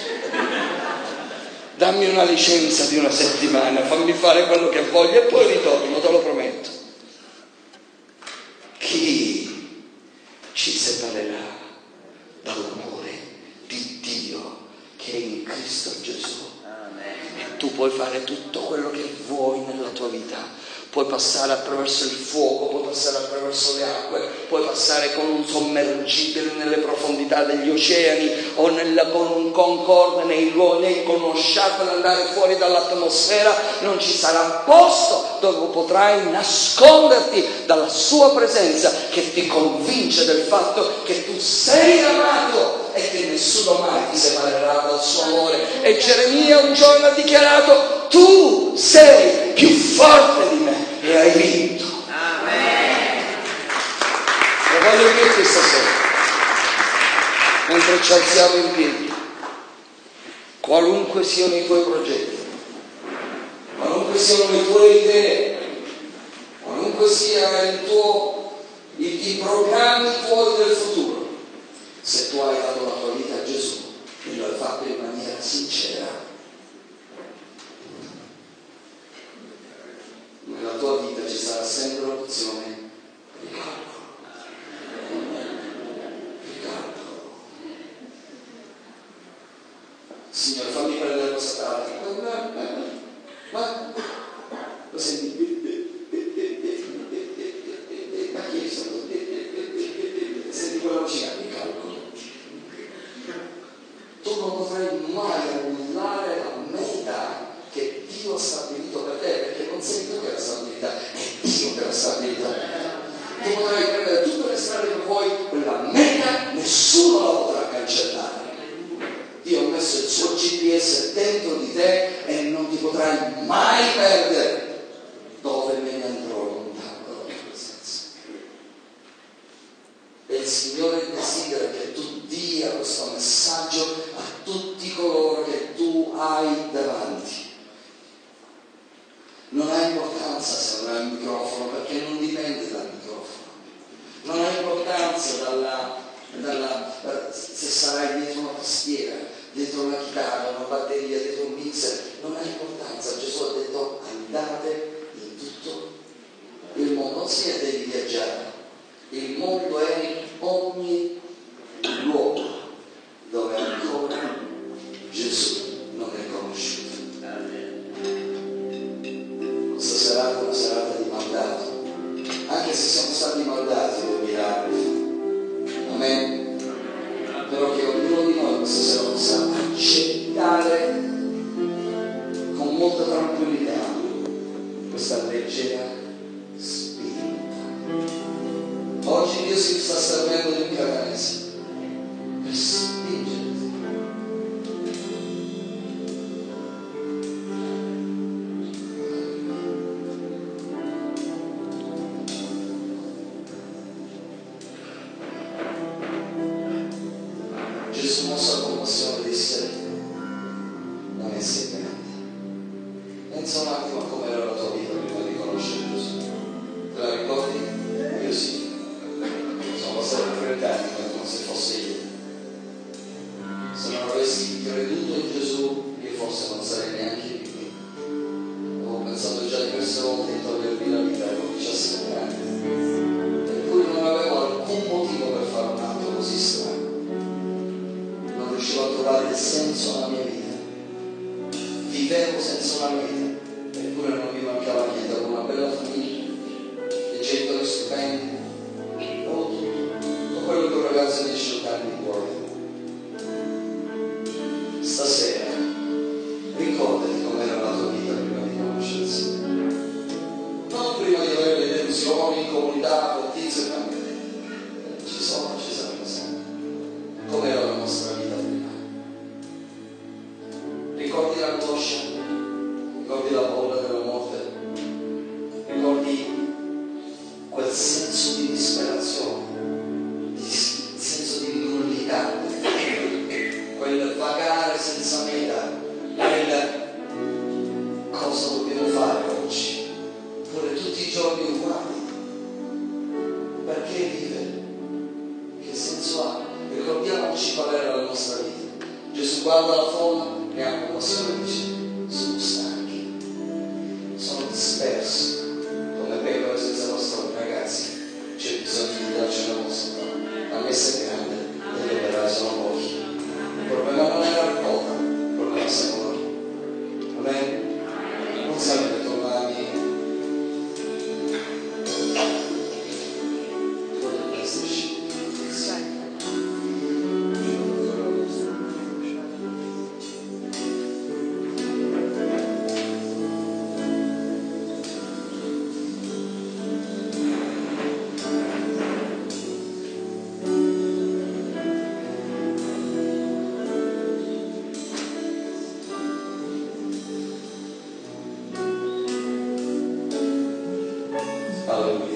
dammi una licenza di una settimana, fammi fare quello che voglio e poi ritorno, te lo prometto. Chi ci separerà dall'amore di Dio che è in Cristo Gesù? Amen. Tu puoi fare tutto quello che vuoi nella tua vita. Puoi passare attraverso il fuoco, puoi passare attraverso le acque, puoi passare con un sommergibile nelle profondità degli oceani o nella, con un Concorde nei luoghi, con uno shuttle andare fuori dall'atmosfera. Non ci sarà posto dove potrai nasconderti dalla sua presenza, che ti convince del fatto che tu sei amato e che nessuno mai ti separerà dal suo amore. E Geremia un giorno ha dichiarato: tu sei più forte di me e hai vinto. Amen. Lo voglio dirti stasera, mentre ci alziamo in piedi: qualunque siano i tuoi progetti, qualunque siano le tue idee, qualunque sia il tuo, i, i programmi tuoi del futuro, se tu hai dato la tua vita a Gesù e lo hai fatto in maniera sincera, nella tua vita ci sarà sempre l'opzione: ricalco, ricalco. Signore, fammi prendere questa pratica. Non ha importanza se avrai un microfono, perché non dipende dal microfono. Non ha importanza dalla, dalla, se sarai dietro una tastiera, dietro una chitarra, una batteria, dietro un mixer. Non ha importanza. Gesù ha detto: andate in tutto il mondo. Non si è devi viaggiare. Il mondo è in ogni luogo dove ancora Gesù non è conosciuto. Questa serata è una serata di mandato, anche se siamo stati mandati per miracoli. Amen. Però che ognuno di noi questa sera possa accettare con molta tranquillità questa leggera spinta. Oggi Dio si sta servendo di un catanese per spingerti. Gesù mossa compassione disse: non è semplice. Pensa un attimo a come era la tua vita prima di conoscere Gesù. Te la ricordi? Io sì. Sono passati trenta anni come se fosse io. Se non avessi creduto in Gesù, io forse non sarei neanche qui. Avevo pensato già diverse volte di togliermi la vita, avevo diciassette anni. Eppure non avevo alcun motivo per fare un atto così strano. Non riuscivo a trovare il senso alla mia vita. Vivevo senza una meta, eppure non mi mancava niente. Avevo una bella famiglia, dei genitori stupendi, avevo tutto, tutto quello che un ragazzo di diciotto anni vuole. Stasera ricordati com'era la tua vita prima di conoscere il Signore. Non prima di avere le delusioni in comunità, con tizio, ma ci sono, ci saranno sempre. Com'era la nostra vita prima? Ricordi l'angoscia? Ricordi la paura della morte? Ricordi quel senso di disperazione, di senso di nullità, quel vagare senza meta, quel cosa dobbiamo fare oggi? Pure tutti i giorni uguali. Perché vivere? Che senso ha? Ricordiamoci qual era la nostra vita. Gesù guarda la folla e ha compassione e dice: sono stanchi, sono dispersi come pecore senza pastore. Ragazzi, c'è bisogno di darci una mossa. La messa è grande e gli operai sono pochi. Il problema non è la raccolta, il problema siamo noi. Amen? Non sapete tornarmi voglio esserci. Alleluia.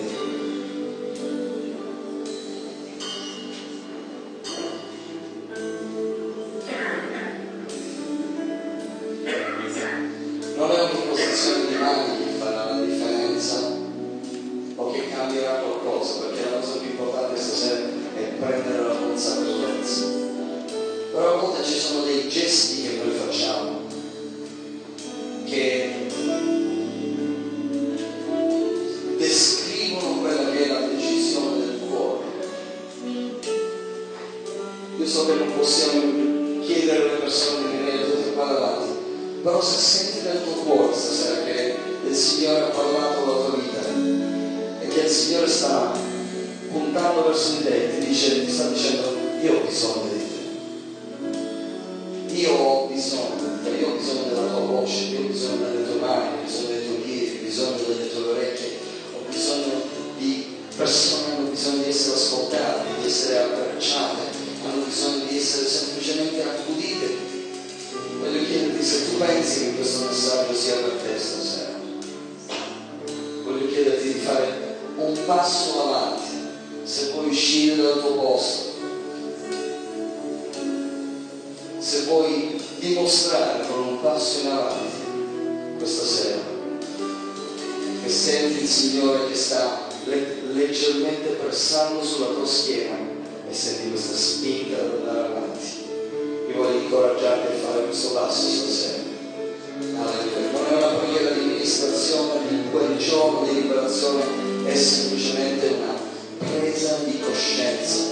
Non è un'imposizione di mani che farà la differenza o che cambierà qualcosa, perché la cosa più importante stasera è prendere la consapevolezza. Però a volte ci sono dei gesti che noi facciamo che descrivono quella che è la decisione del cuore. Io so che non possiamo chiedere alle persone di venire tutte qua davanti, però se senti nel tuo cuore stasera che il Signore ha parlato la tua vita e che il Signore sta puntando verso di te e ti dice, ti sta dicendo: io ho bisogno di te, io ho bisogno di te, io ho bisogno della tua voce, io ho bisogno delle tue mani, ho bisogno dei tuoi piedi, ho bisogno delle tue orecchie, ho bisogno di persone che hanno bisogno di essere ascoltate, di essere abbracciate, hanno bisogno di essere semplicemente accudite. Voglio chiederti se tu pensi che questo messaggio sia per te stasera. Voglio chiederti di fare un passo avanti, se puoi uscire dal tuo posto, se puoi dimostrare con un passo in avanti questa sera Signore che sta le- leggermente pressando sulla tua schiena e senti questa spinta ad andare avanti. Io voglio incoraggiarti a fare questo passo stasera. Alleluia. Non è una preghiera di ministrazione, di guarigione, di liberazione, è semplicemente una presa di coscienza